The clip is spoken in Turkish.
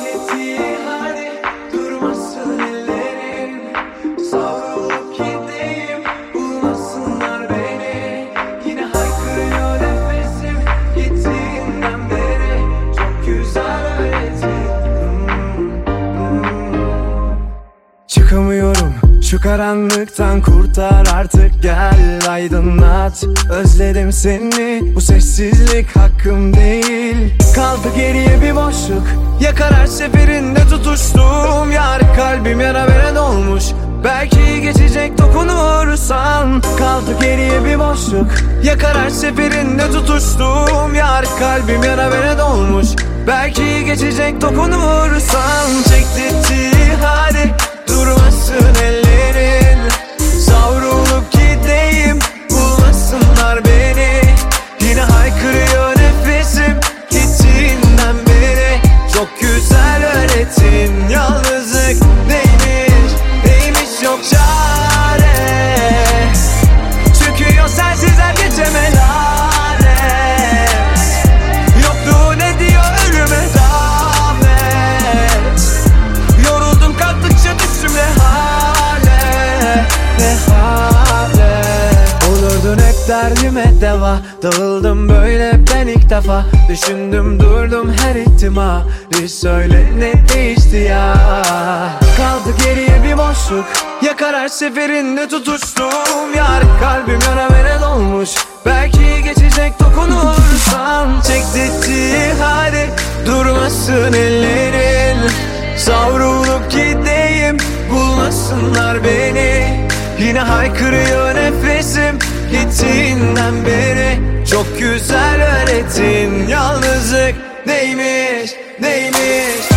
tehdit, hadi durmasın ellerin. Savrulup gideyim, bulmasınlar beni. Yine haykırıyor nefesim gittiğinden beri. Çok güzel öğretin. Çıkamıyorum şu karanlıktan, kurtar artık, gel aydınlat. Özledim seni, bu sessizlik hakkım değil. Kaldı geriye bir boşluk, yakar her seferinde tutuştuğum yar. Kalbim yara veren olmuş, belki geçecek dokunursan. Kaldı geriye bir boşluk, yakar her seferinde tutuştuğum yar. Kalbim yara veren olmuş, belki geçecek dokunursan. Çektirdi hadi durmasın ellerin. Savrulup gideyim, bulmasınlar beni. Yine haykırıyor nefesim gittiğinden beri. Çok güzel öğretin, yalnızlık neymiş, neymiş yok çare. Çıkıyor sensizler geçeme lanet. Yokluğun ediyor ölüme davet. Yoruldum kalktıkça düştüm ne hale, ne hale. Olurdun hep derdime deva, dağıldım böyle ben ilk defa. Düşündüm durdum her ihtimali, söyle ne değişti ya. Kaldı geriye bir boşluk, yakar her seferinde tutuştuğum yar. Kalbim yara veren olmuş, belki geçecek dokunursan. Çektirdi hadi durmasın ellerin. Savrulup gideyim, bulmasınlar beni. Yine haykırıyor nefesim gittiğinden beri. Çok güzel öğretin, yalnızlık neymiş, neymiş.